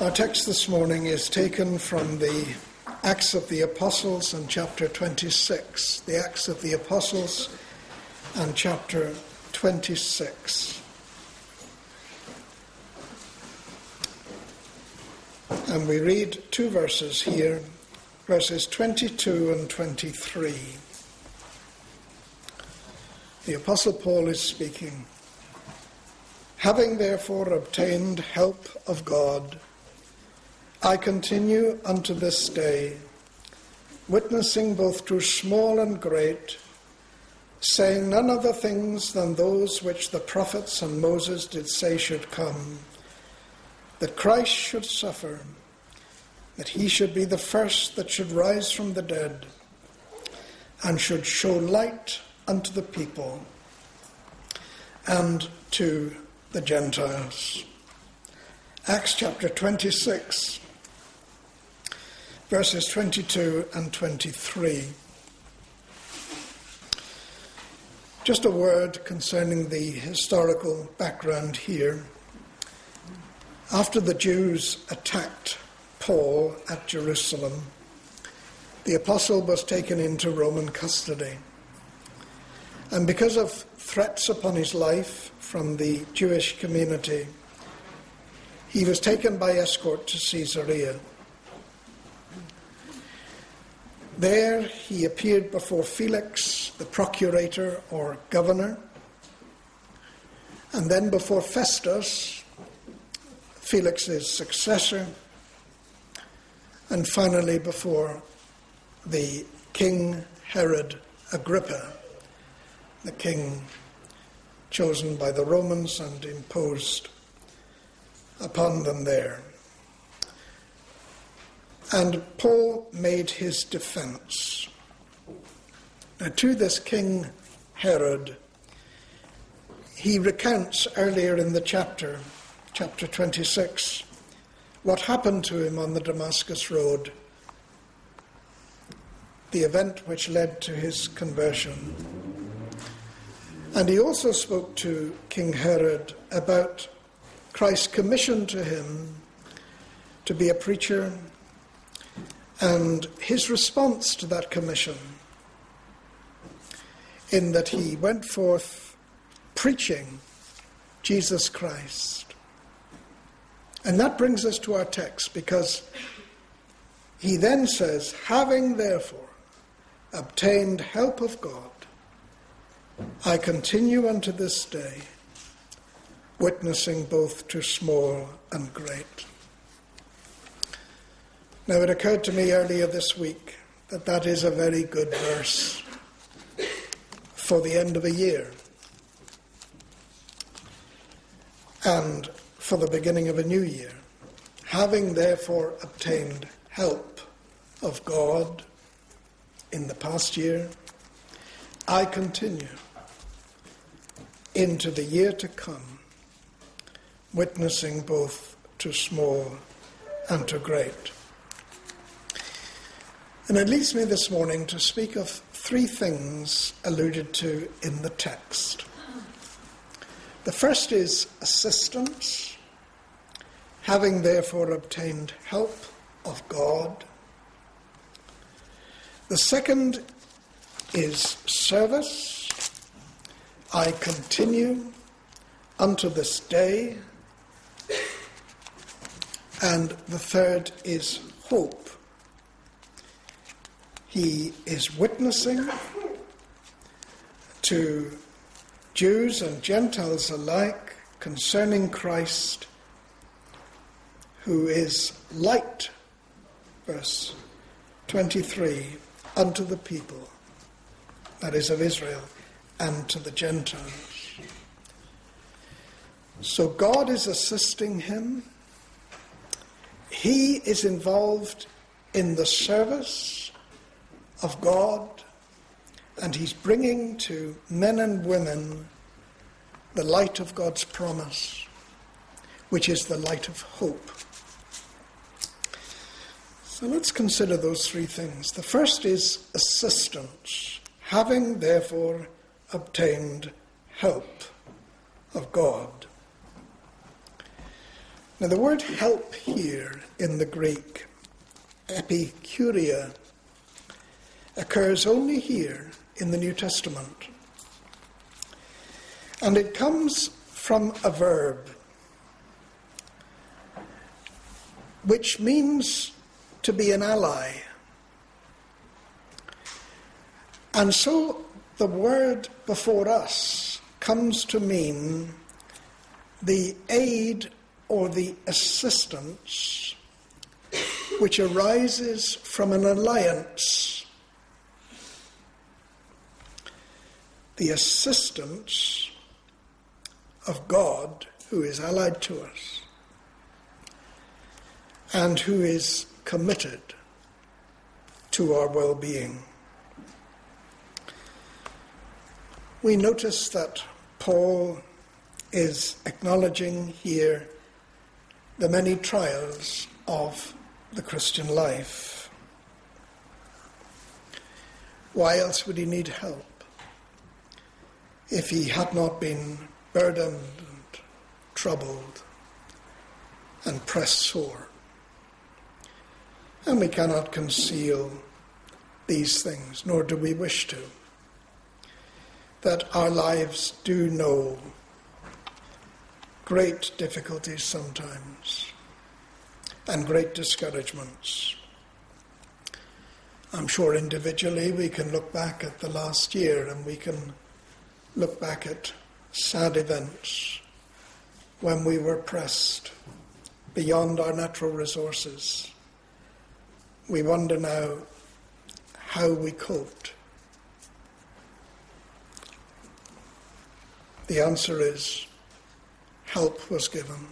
Our text this morning is taken from the Acts of the Apostles and chapter 26. The Acts of the Apostles and chapter 26. And we read two verses here, verses 22 and 23. The Apostle Paul is speaking. Having therefore obtained help of God, I continue unto this day, witnessing both to small and great, saying none other things than those which the prophets and Moses did say should come, that Christ should suffer, that he should be the first that should rise from the dead, and should show light unto the people and to the Gentiles. Acts chapter 26. Verses 22 and 23. Just a word concerning the historical background here. After the Jews attacked Paul at Jerusalem, the apostle was taken into Roman custody. And because of threats upon his life from the Jewish community, he was taken by escort to Caesarea. There he appeared before Felix, the procurator or governor, and then before Festus, Felix's successor, and finally before the King Herod Agrippa, the king chosen by the Romans and imposed upon them there. And Paul made his defense. Now, to this King Herod, he recounts earlier in the chapter 26, what happened to him on the Damascus Road, the event which led to his conversion. And he also spoke to King Herod about Christ's commission to him to be a preacher, and his response to that commission, in that he went forth preaching Jesus Christ. And that brings us to our text, because he then says, having therefore obtained help of God, I continue unto this day, witnessing both to small and great. Now, it occurred to me earlier this week that that is a very good verse for the end of a year and for the beginning of a new year. Having therefore obtained help of God in the past year, I continue into the year to come, witnessing both to small and to great. And it leads me this morning to speak of three things alluded to in the text. The first is assistance, having therefore obtained help of God. The second is service. I continue unto this day. And the third is hope. He is witnessing to Jews and Gentiles alike concerning Christ, who is light, verse 23, unto the people, that is of Israel, and to the Gentiles. So God is assisting him. He is involved in the service of God, and he's bringing to men and women the light of God's promise, which is the light of hope. So let's consider those three things. The first is assistance, having therefore obtained help of God. Now the word help here in the Greek, epikuria, occurs only here in the New Testament. And it comes from a verb which means to be an ally. And so the word before us comes to mean the aid or the assistance which arises from an alliance. The assistance of God, who is allied to us and who is committed to our well-being. We notice that Paul is acknowledging here the many trials of the Christian life. Why else would he need help if he had not been burdened and troubled and pressed sore? And we cannot conceal these things, nor do we wish to, that our lives do know great difficulties sometimes and great discouragements. I'm sure individually we can look back at the last year and we can look back at sad events when we were pressed beyond our natural resources. We wonder now how we coped. The answer is help was given.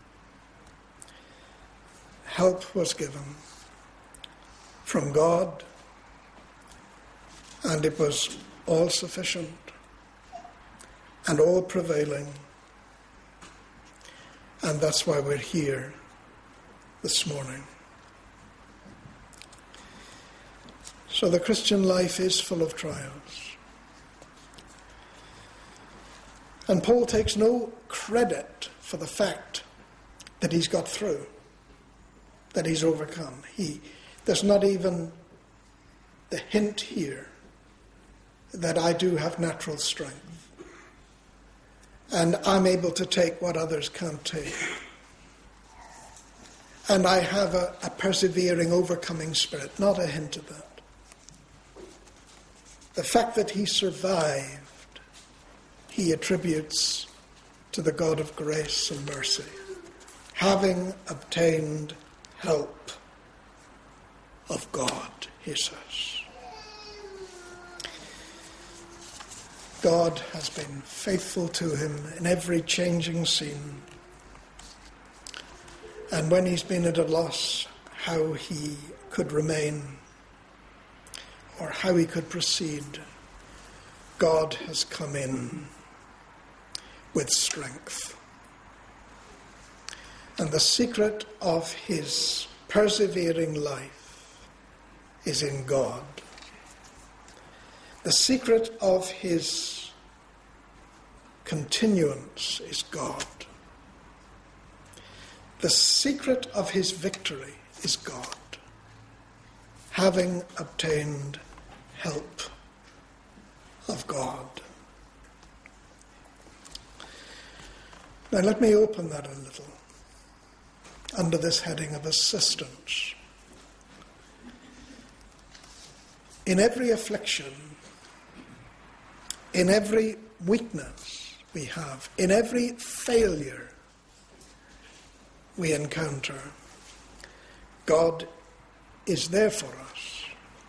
Help was given from God, and it was all sufficient and all prevailing. And that's why we're here this morning. So the Christian life is full of trials. And Paul takes no credit for the fact that he's got through, that he's overcome. There's not even the hint here that I do have natural strength and I'm able to take what others can't take. And I have a persevering, overcoming spirit. Not a hint of that. The fact that he survived, he attributes to the God of grace and mercy, having obtained help of God, he says. God has been faithful to him in every changing scene. And when he's been at a loss how he could remain or how he could proceed, God has come in with strength. And the secret of his persevering life is in God. The secret of his continuance is God. The secret of his victory is God, having obtained help of God. Now let me open that a little under this heading of assistance. In every affliction, in every weakness we have, in every failure we encounter, God is there for us.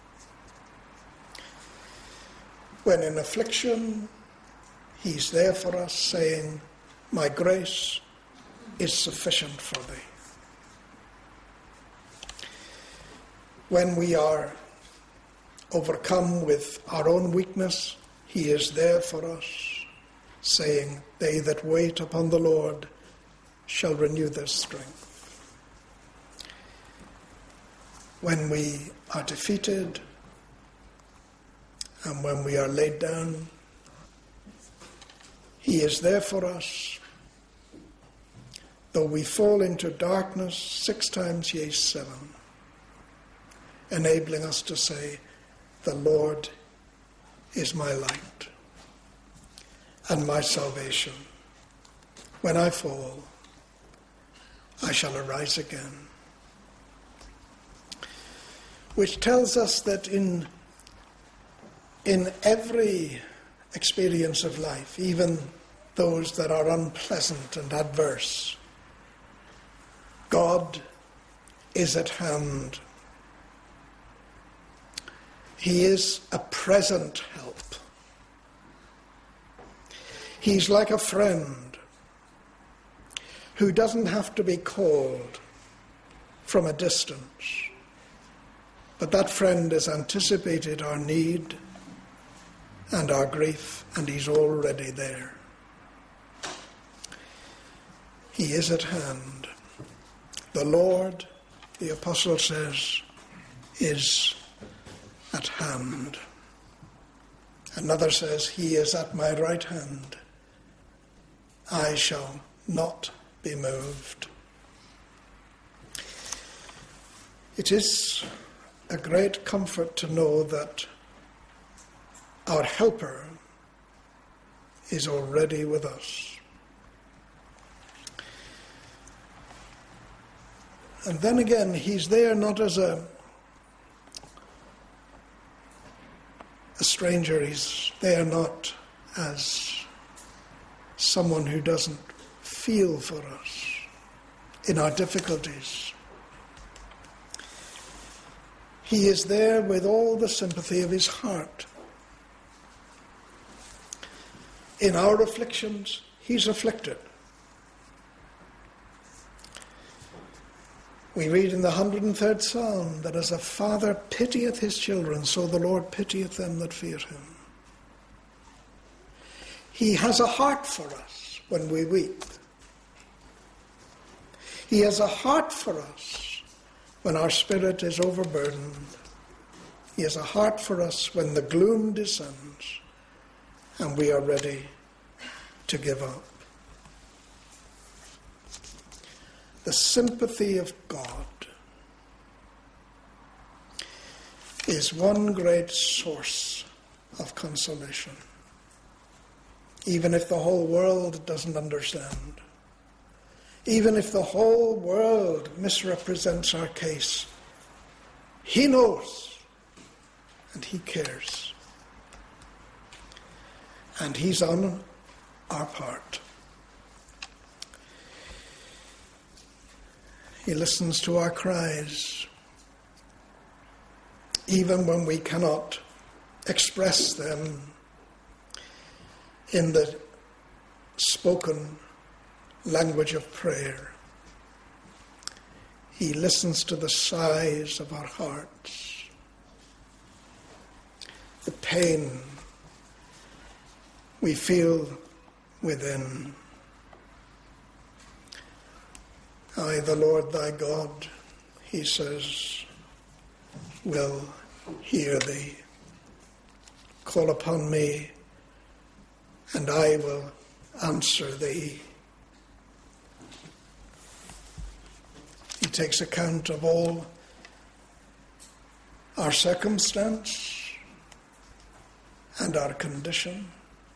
When in affliction, he's there for us, saying, "My grace is sufficient for thee." When we are overcome with our own weakness, he is there for us, saying, "They that wait upon the Lord shall renew their strength." When we are defeated and when we are laid down, he is there for us, though we fall into darkness 6 times, yea, 7, enabling us to say, the Lord is my light and my salvation. When I fall, I shall arise again. Which tells us that in every experience of life, even those that are unpleasant and adverse, God is at hand. He is a present help. He's like a friend who doesn't have to be called from a distance, but that friend has anticipated our need and our grief, and he's already there. He is at hand. The Lord, the apostle says, is at hand. Another says, he is at my right hand. I shall not be moved. It is a great comfort to know that our helper is already with us. And then again, he's there not as a stranger. He's there not as someone who doesn't feel for us in our difficulties. He is there with all the sympathy of his heart. In our afflictions, he's afflicted. We read in the 103rd Psalm that as a father pitieth his children, so the Lord pitieth them that fear him. He has a heart for us when we weep. He has a heart for us when our spirit is overburdened. He has a heart for us when the gloom descends and we are ready to give up. The sympathy of God is one great source of consolation. Even if the whole world doesn't understand, even if the whole world misrepresents our case, he knows and he cares. And he's on our part. He listens to our cries, even when we cannot express them in the spoken language of prayer. He listens to the sighs of our hearts, the pain we feel within. I, the Lord thy God, he says, will hear thee. Call upon me, and I will answer thee. He takes account of all our circumstance and our condition.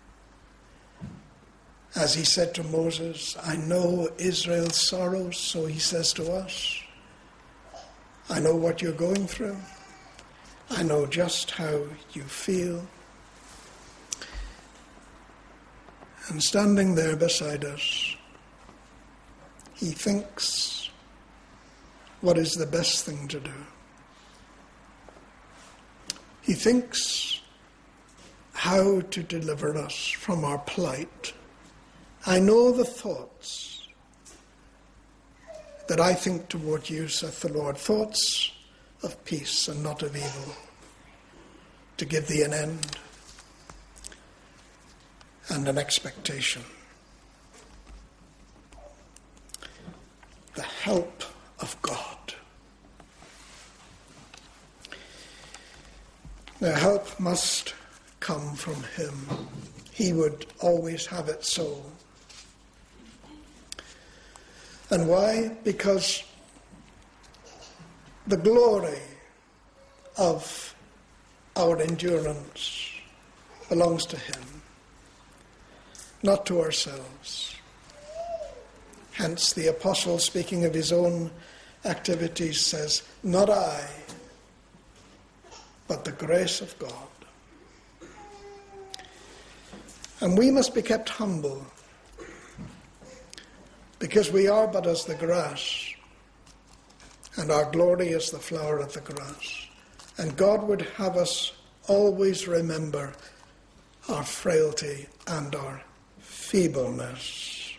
As he said to Moses, I know Israel's sorrows, so he says to us, I know what you're going through. I know just how you feel. And standing there beside us, he thinks what is the best thing to do. He thinks how to deliver us from our plight. I know the thoughts that I think toward you, saith the Lord, thoughts of peace and not of evil, to give thee an end and an expectation. The help of God. The help must come from him. He would always have it so. And why? Because the glory of our endurance belongs to him, not to ourselves. Hence the apostle, speaking of his own activities, says, "Not I, but the grace of God." And we must be kept humble, because we are but as the grass, and our glory is the flower of the grass. And God would have us always remember our frailty and our feebleness.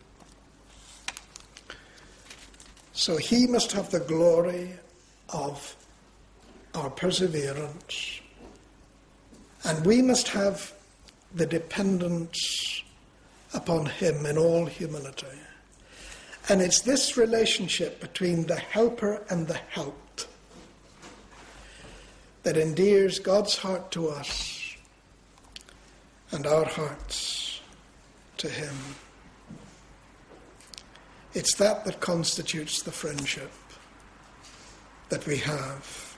So he must have the glory of our perseverance, and we must have the dependence upon him in all humility. And it's this relationship between the helper and the helped that endears God's heart to us and our hearts to him. It's that constitutes the friendship that we have.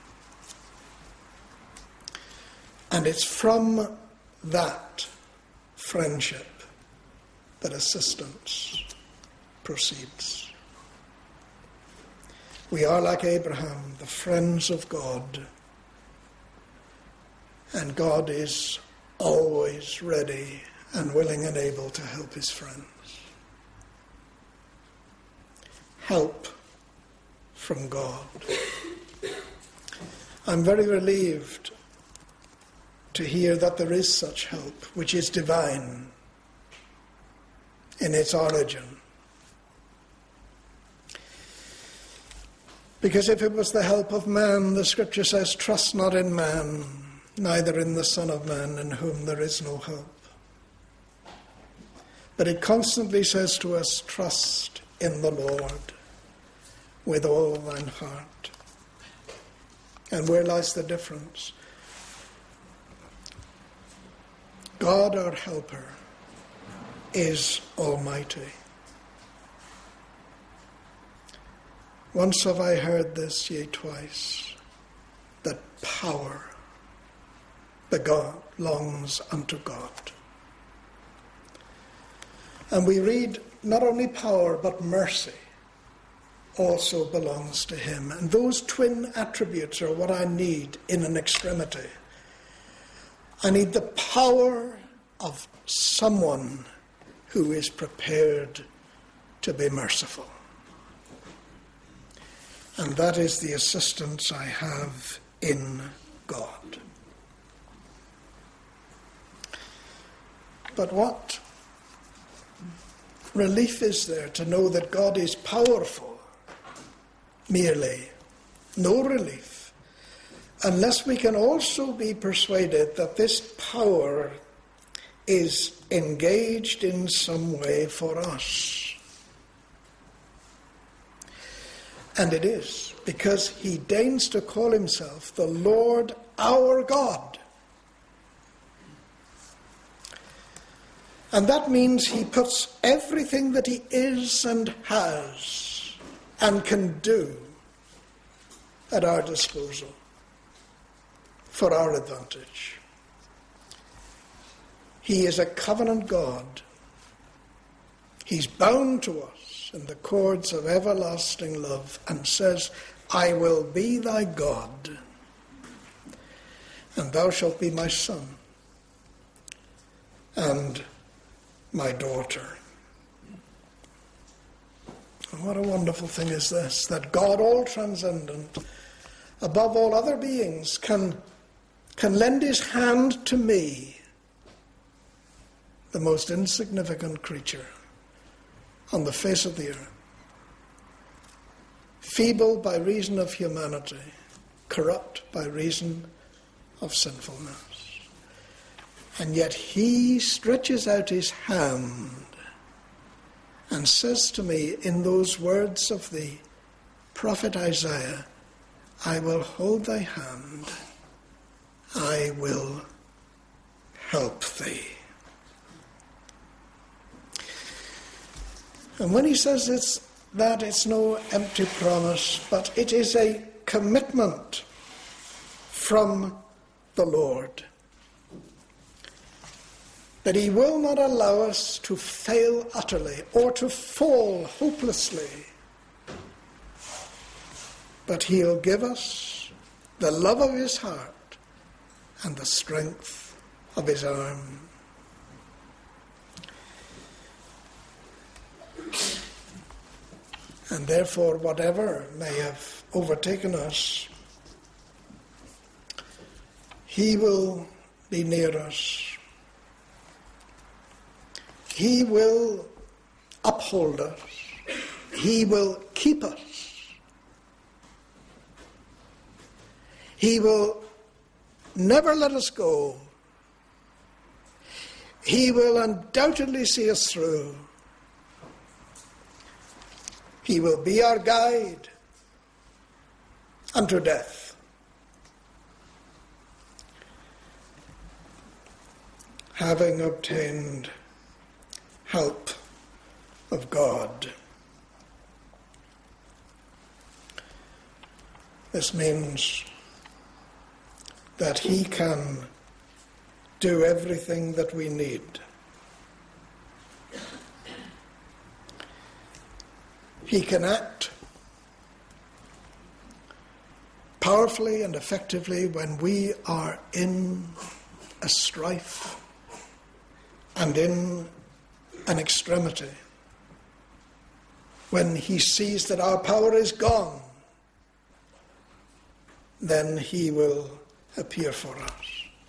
And it's from that friendship that assistance proceeds. We are like Abraham, the friends of God, and God is always ready and willing and able to help his friends. Help from God. I'm very relieved to hear that there is such help, which is divine in its origin. Because if it was the help of man, the scripture says, "Trust not in man, neither in the Son of Man, in whom there is no help." But it constantly says to us, "Trust in the Lord with all thine heart." And where lies the difference? God, our helper, is almighty. Once have I heard this, yea, twice, that power belongs unto God. And we read not only power, but mercy also belongs to him. And those twin attributes are what I need in an extremity. I need the power of someone who is prepared to be merciful. And that is the assistance I have in God. But what relief is there to know that God is powerful merely? No relief, unless we can also be persuaded that this power is engaged in some way for us. And it is, because he deigns to call himself the Lord our God. And that means he puts everything that he is and has and can do at our disposal for our advantage. He is a covenant God. He's bound to us in the cords of everlasting love and says, "I will be thy God, and thou shalt be my son and my daughter." And what a wonderful thing is this, that God, all transcendent, above all other beings, can lend his hand to me, the most insignificant creature on the face of the earth, feeble by reason of humanity, corrupt by reason of sinfulness. And yet he stretches out his hand and says to me in those words of the prophet Isaiah, "I will hold thy hand, I will help thee." And when he says it's that it's no empty promise, but it is a commitment from the Lord that he will not allow us to fail utterly or to fall hopelessly, but he'll give us the love of his heart and the strength of his arm. And therefore, whatever may have overtaken us, he will be near us. He will uphold us. He will keep us. He will never let us go. He will undoubtedly see us through. He will be our guide unto death. Having obtained help of God. This means that he can do everything that we need. He can act powerfully and effectively when we are in a strife and in an extremity. When he sees that our power is gone, then he will appear for us.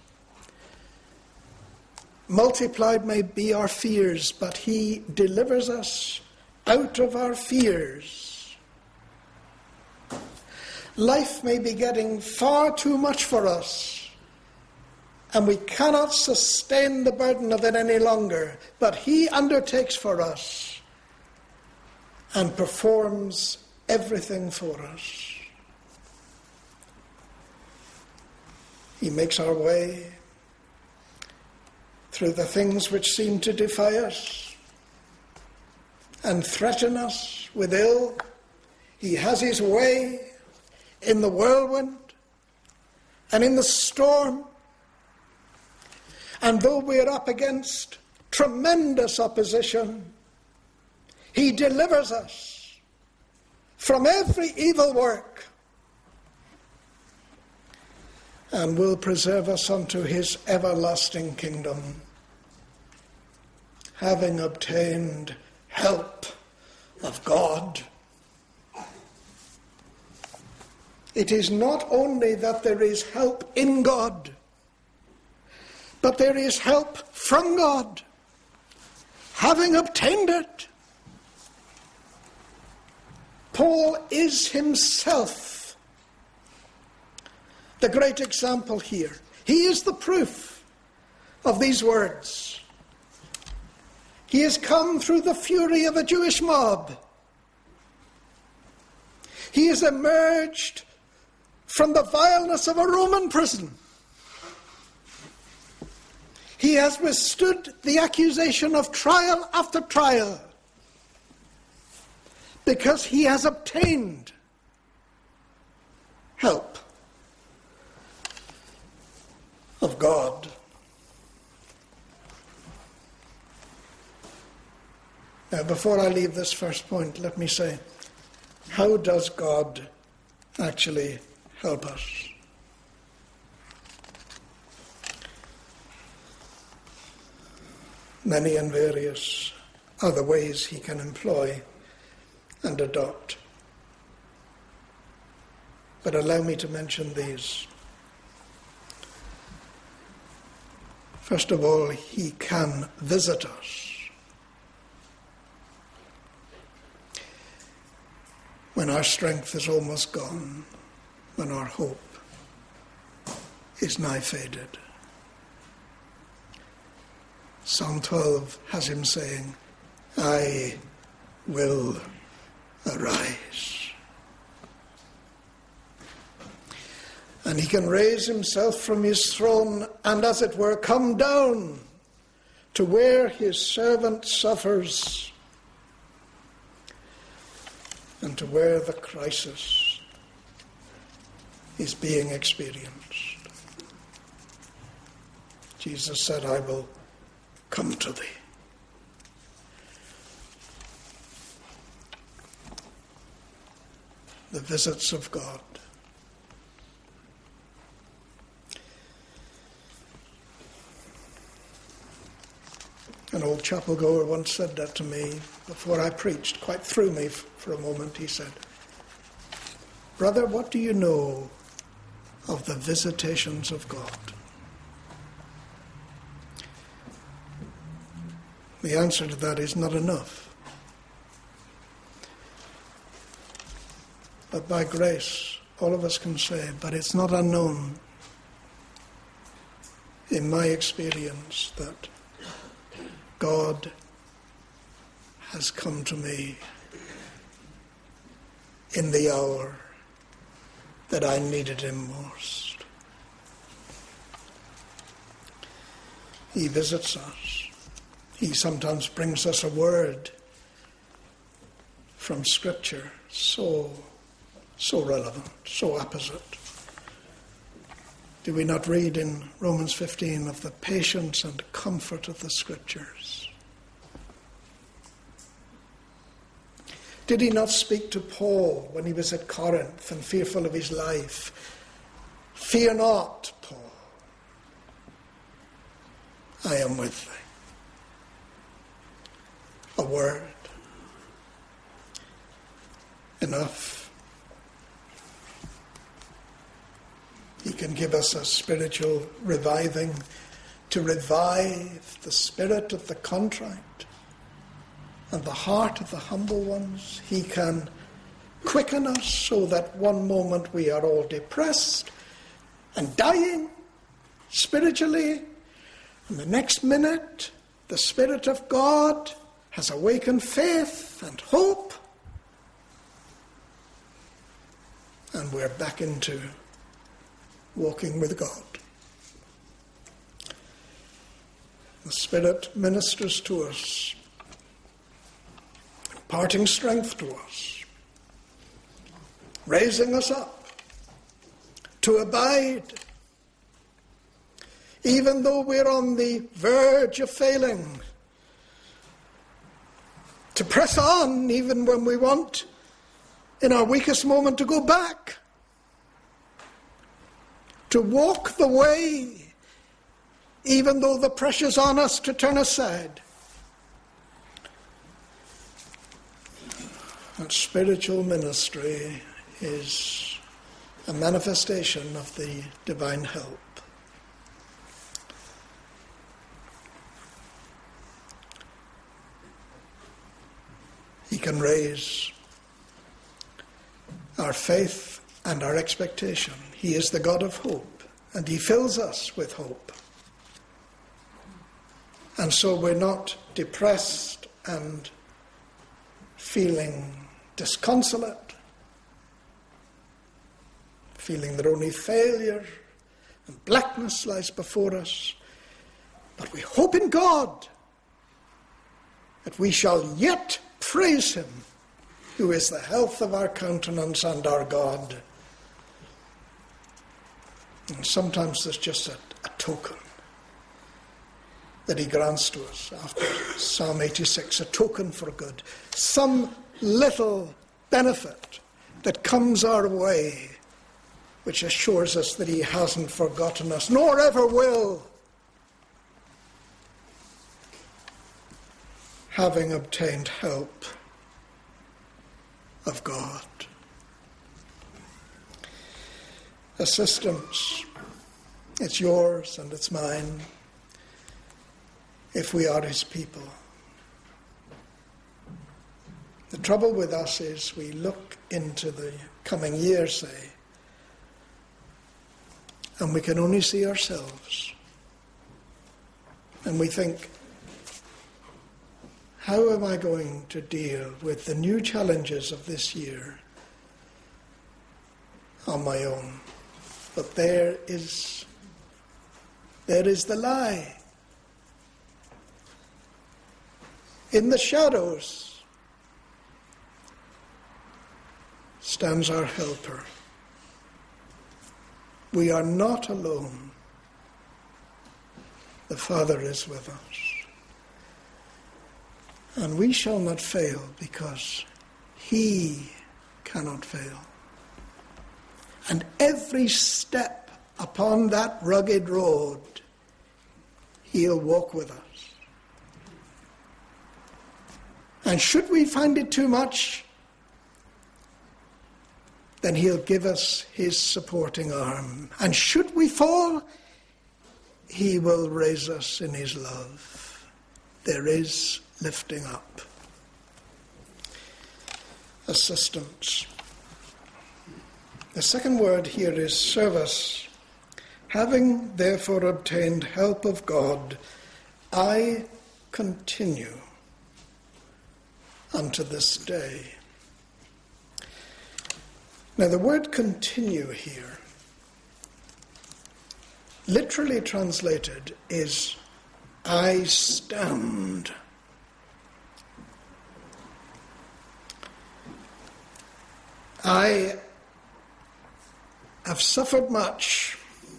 Multiplied may be our fears, but he delivers us out of our fears. Life may be getting far too much for us, and we cannot sustain the burden of it any longer, but he undertakes for us and performs everything for us. He makes our way through the things which seem to defy us and threaten us with ill. He has his way in the whirlwind and in the storm. And though we are up against tremendous opposition, he delivers us from every evil work and will preserve us unto his everlasting kingdom, having obtained help of God. It is not only that there is help in God, but there is help from God, having obtained it. Paul is himself the great example here. He is the proof of these words. He has come through the fury of a Jewish mob. He has emerged from the vileness of a Roman prison. He has withstood the accusation of trial after trial because he has obtained help of God. Now, before I leave this first point, let me say, how does God actually help us? Many and various are the ways he can employ and adopt. But allow me to mention these. First of all, he can visit us. When our strength is almost gone, when our hope is nigh faded. Psalm 12 has him saying, I will arise. And he can raise himself from his throne and, as it were, come down to where his servant suffers. and to where the crisis is being experienced. Jesus said, I will come to thee. The visits of God. An old chapel goer once said that to me before I preached, quite threw me for a moment. He said, "Brother, what do you know of the visitations of God?" The answer to that is not enough. But by grace, all of us can say, but it's not unknown in my experience that God has come to me in the hour that I needed him most. He visits us. He sometimes brings us a word from Scripture so relevant, so apposite. Do we not read in Romans 15 of the patience and comfort of the Scriptures? Did he not speak to Paul when he was at Corinth and fearful of his life? "Fear not, Paul, I am with thee." A word. Enough. He can give us a spiritual reviving to revive the spirit of the contrite and the heart of the humble ones. He can quicken us so that one moment we are all depressed and dying spiritually, and the next minute the Spirit of God has awakened faith and hope, and we're back into walking with God. The Spirit ministers to us, imparting strength to us, raising us up to abide, even though we're on the verge of failing, to press on even when we want, in our weakest moment, to go back, to walk the way, even though the pressure's on us to turn aside. And spiritual ministry is a manifestation of the divine help. He can raise our faith and our expectation. He is the God of hope, and he fills us with hope. And so we're not depressed and feeling disconsolate, feeling that only failure and blackness lies before us. But we hope in God that we shall yet praise him, who is the health of our countenance and our God. And sometimes there's just a token that he grants to us after Psalm 86, a token for good. Some little benefit that comes our way, which assures us that he hasn't forgotten us, nor ever will. Having obtained help of God. Assistance, it's yours and it's mine, if we are his people. The trouble with us is we look into the coming year, say, and we can only see ourselves. And we think, how am I going to deal with the new challenges of this year on my own? But there is the lie. In the shadows, stands our helper. We are not alone. The Father is with us. And we shall not fail because he cannot fail. And every step upon that rugged road, he'll walk with us. And should we find it too much, then he'll give us his supporting arm. And should we fall, he will raise us in his love. There is lifting up. Assistance. The second word here is service. Having therefore obtained help of God, I continue unto this day. Now the word continue here, literally translated, is I stand. I have suffered much,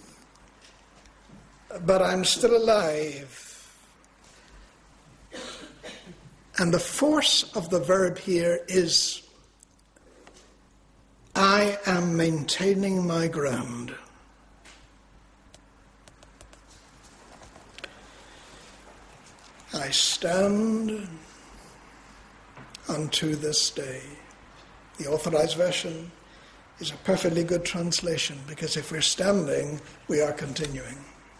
but I'm still alive. And the force of the verb here is I am maintaining my ground. I stand unto this day. The Authorized Version is a perfectly good translation, because if we're standing, we are continuing.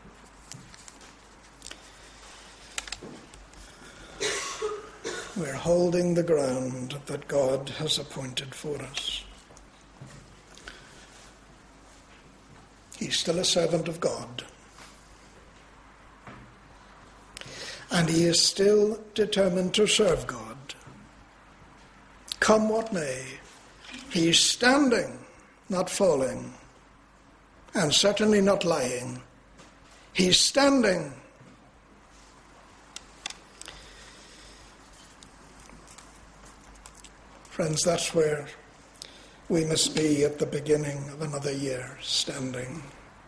We're holding the ground that God has appointed for us. He's still a servant of God. And he is still determined to serve God. Come what may, he's standing, not falling, and certainly not lying. He's standing. Friends, that's where we must be at the beginning of another year, standing.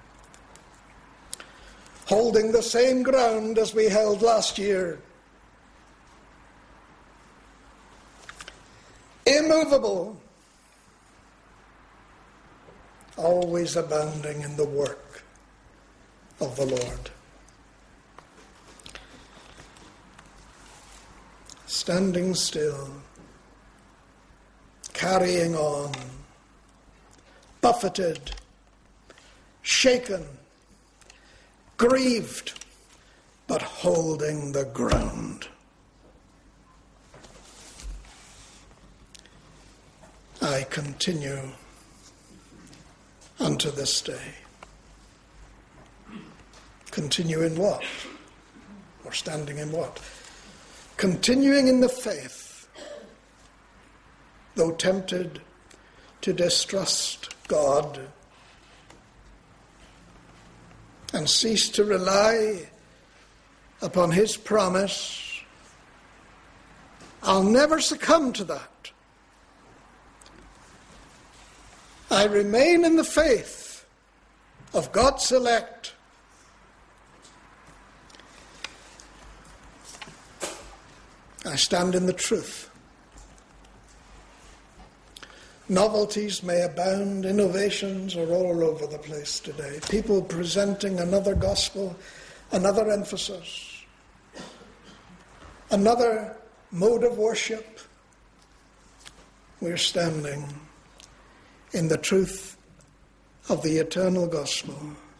Holding the same ground as we held last year. Immovable. Always abounding in the work of the Lord. Standing still. Carrying on. Buffeted. Shaken. Grieved, but holding the ground. I continue unto this day. Continue in what? Or standing in what? Continuing in the faith, though tempted to distrust God and cease to rely upon his promise. I'll never succumb to that. I remain in the faith of God's elect. I stand in the truth. Novelties may abound, innovations are all over the place today. People presenting another gospel, another emphasis, another mode of worship. We're standing in the truth of the eternal gospel,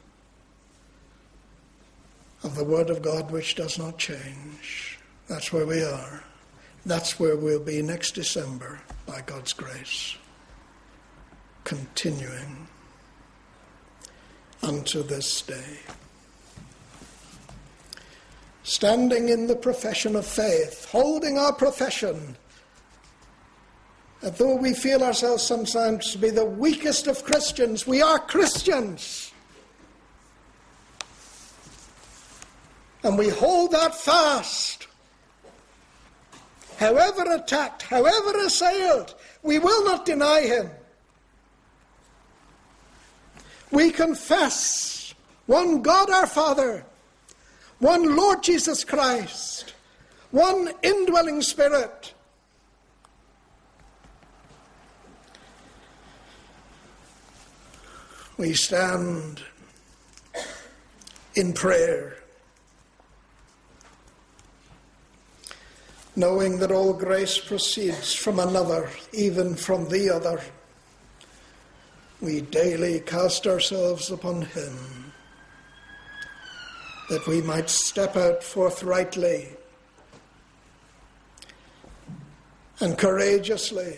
of the Word of God which does not change. That's where we are. That's where we'll be next December, by God's grace. Continuing unto this day. Standing in the profession of faith, holding our profession, though we feel ourselves sometimes to be the weakest of Christians, we are Christians. And we hold that fast. However attacked, however assailed, we will not deny him. We confess one God our Father, one Lord Jesus Christ, one indwelling Spirit. We stand in prayer, knowing that all grace proceeds from another, even from the other. We daily cast ourselves upon him, that we might step out forthrightly and courageously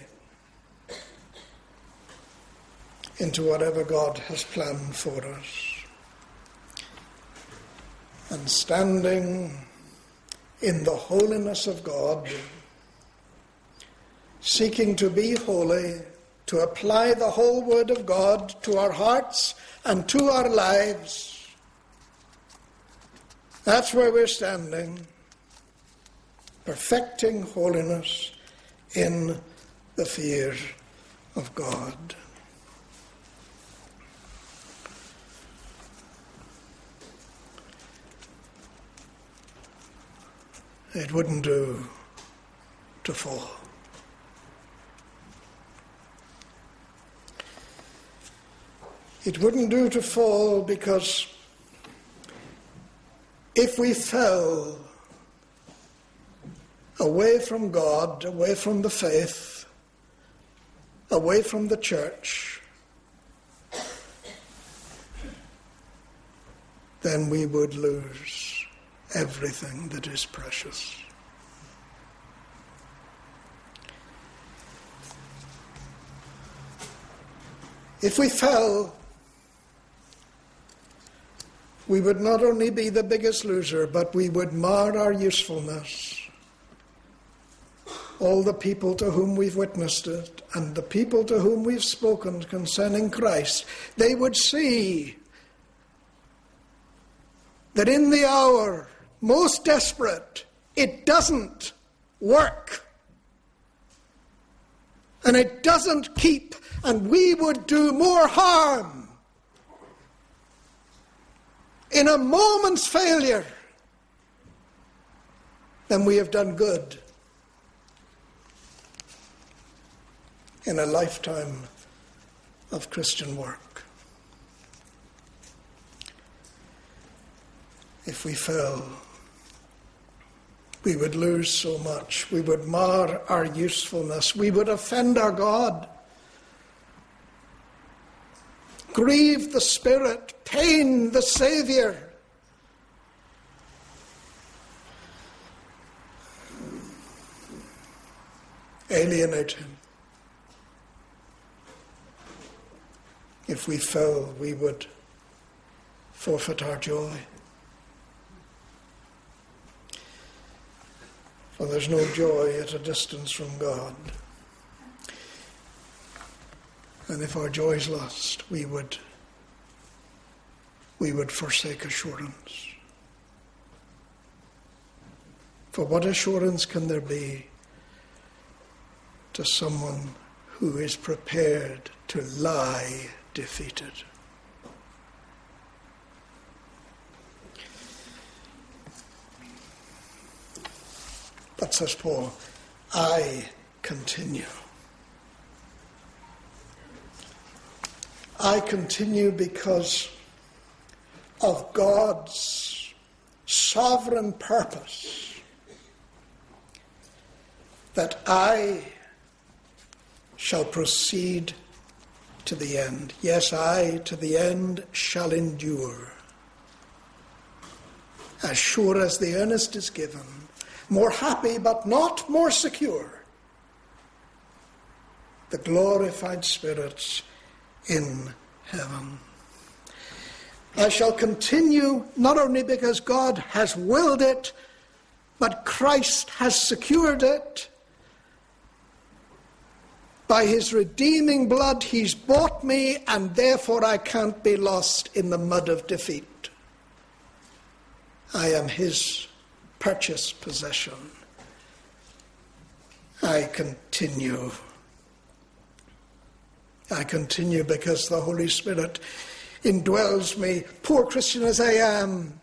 into whatever God has planned for us. And standing in the holiness of God, seeking to be holy, to apply the whole word of God to our hearts and to our lives. That's where we're standing, perfecting holiness in the fear of God. It wouldn't do to fall. It wouldn't do to fall, because if we fell away from God, away from the faith, away from the church, then we would lose everything that is precious. If we fell, we would not only be the biggest loser, but we would mar our usefulness. All the people to whom we've witnessed it, and the people to whom we've spoken concerning Christ, they would see that in the hour most desperate, it doesn't work. And it doesn't keep, and we would do more harm in a moment's failure than we have done good in a lifetime of Christian work. If we fell, we would lose so much. We would mar our usefulness. We would offend our God, grieve the Spirit, pain the Saviour. Alienate him. If we fell, we would forfeit our joy. For there's no joy at a distance from God. And if our joy is lost, we would forsake assurance. For what assurance can there be to someone who is prepared to lie defeated? But, says Paul, I continue. I continue because of God's sovereign purpose that I shall proceed to the end. Yes, I to the end shall endure. As sure as the earnest is given, more happy but not more secure, the glorified spirits in heaven. I shall continue not only because God has willed it, but Christ has secured it. By his redeeming blood, he's bought me, and therefore I can't be lost in the mud of defeat. I am his purchased possession. I continue because the Holy Spirit indwells me, poor Christian as I am,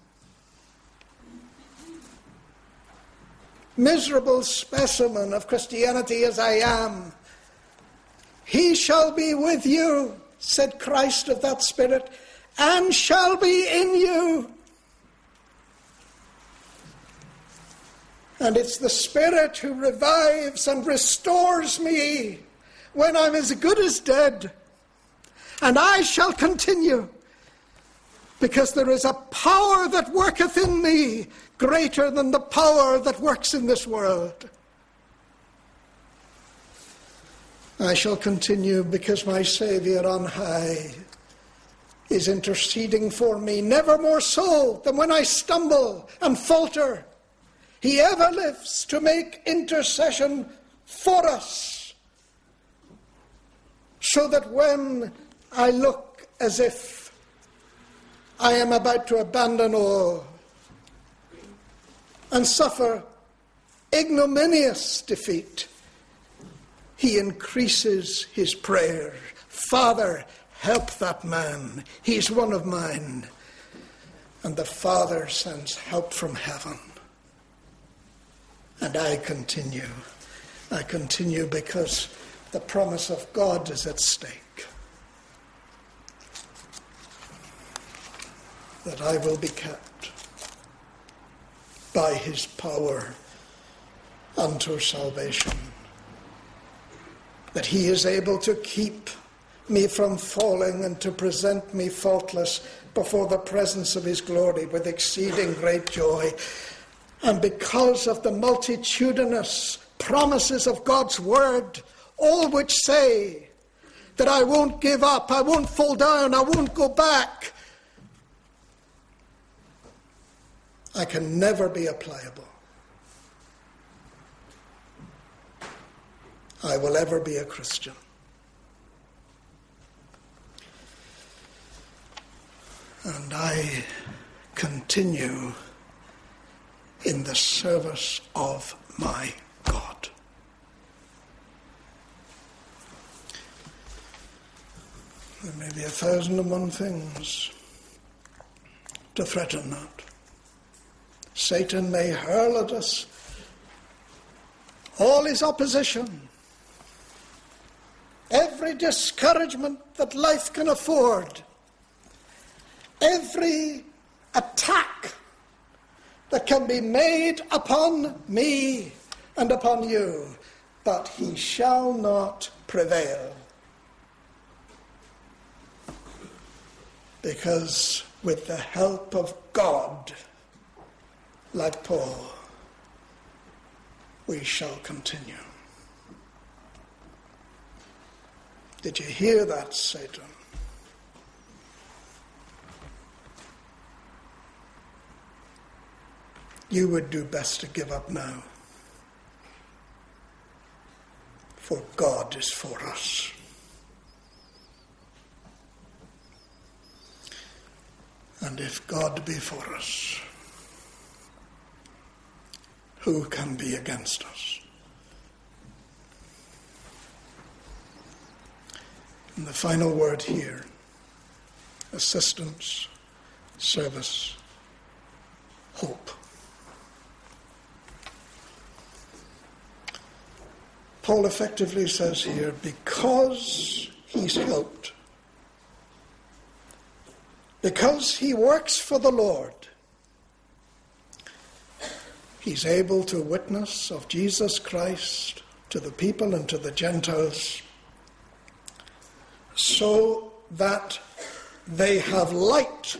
miserable specimen of Christianity as I am. He shall be with you, said Christ of that Spirit, and shall be in you. And it's the Spirit who revives and restores me when I'm as good as dead. And I shall continue, because there is a power that worketh in me greater than the power that works in this world. I shall continue because my Saviour on high is interceding for me, never more so than when I stumble and falter. He ever lives to make intercession for us, so that when I look as if I am about to abandon all and suffer ignominious defeat, he increases his prayer. Father, help that man. He's one of mine. And the Father sends help from heaven. And I continue. I continue because the promise of God is at stake. That I will be kept by his power unto salvation. That he is able to keep me from falling and to present me faultless before the presence of his glory with exceeding great joy. And because of the multitudinous promises of God's word, all which say that I won't give up, I won't fall down, I won't go back, I can never be a pliable. I will ever be a Christian. And I continue in the service of my God. There may be 1,001 things to threaten that. Satan may hurl at us all his opposition, every discouragement that life can afford, every attack that can be made upon me and upon you, but he shall not prevail. Because with the help of God, like Paul, we shall continue. Did you hear that, Satan? You would do best to give up now. For God is for us. And if God be for us, who can be against us? And the final word here, assistance, service, hope. Paul effectively says here, because he's helped, because he works for the Lord, he's able to witness of Jesus Christ to the people and to the Gentiles, so that they have light.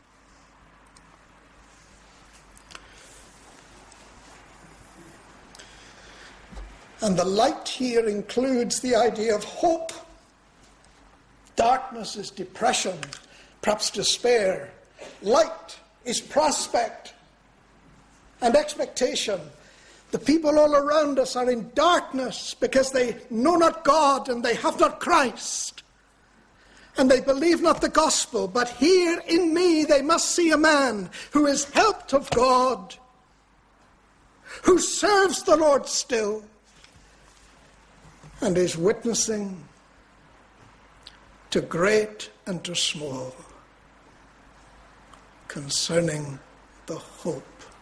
And the light here includes the idea of hope. Darkness is depression, perhaps despair. Light is prospect and expectation. The people all around us are in darkness because they know not God and they have not Christ. And they believe not the gospel. But here in me they must see a man who is helped of God, who serves the Lord still, and is witnessing to great and to small, concerning the hope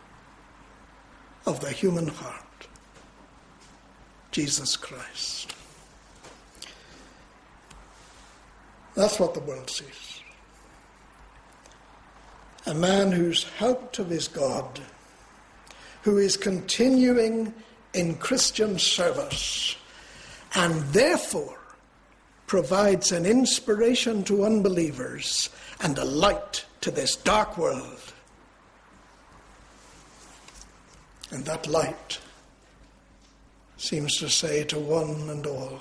of the human heart, Jesus Christ. That's what the world sees. A man who's helped of his God, who is continuing in Christian service, and therefore provides an inspiration to unbelievers and a light to this dark world. And that light seems to say to one and all,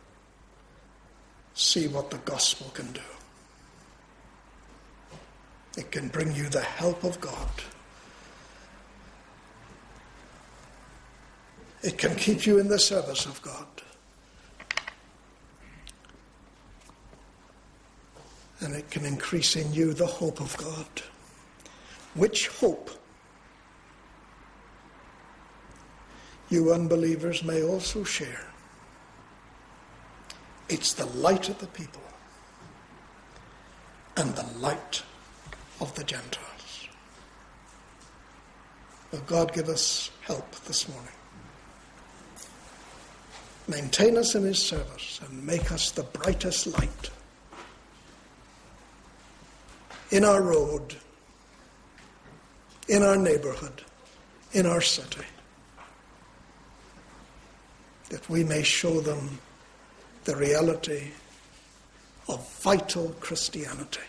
see what the gospel can do. It can bring you the help of God. It can keep you in the service of God. And it can increase in you the hope of God. Which hope you unbelievers may also share. It's the light of the people and the light of the Gentiles. Will God give us help this morning? Maintain us in his service and make us the brightest light in our road, in our neighborhood, in our city, that we may show them the reality of vital Christianity,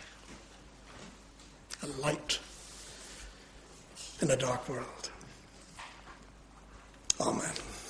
a light in a dark world. Amen.